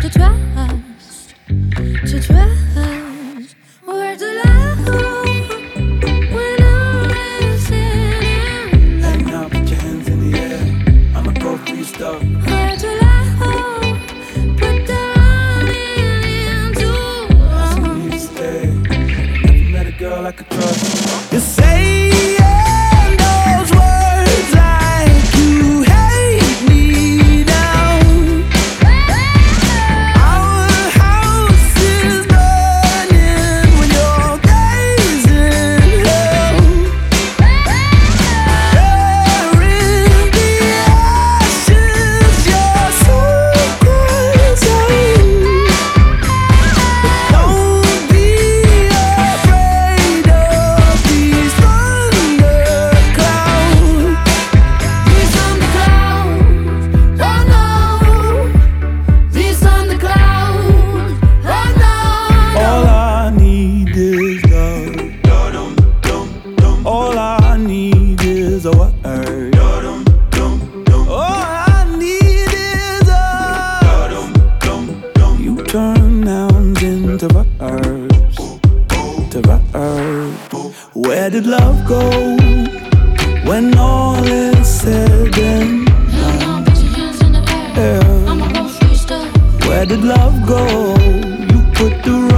to trust. Where's the love when I'm missing? Hey, now put your hands in the air. I'ma go through your stuff. Where's the love? Put the running into. I still need to stay. Never met a girl I could trust. You say those words like you hate me now. Our house is burning when your days in hell. There in the ashes, your secrets don't be afraid of these thunderclouds. These thunderclouds, oh no. These thunderclouds, oh no. All I need is love. All I need is a word. All I need is a. You turn nouns into verbs. To verbs. Where did love go when all is said and done? Put your hands in the air. Yeah. I'ma go free stuff. Where did love go? You put the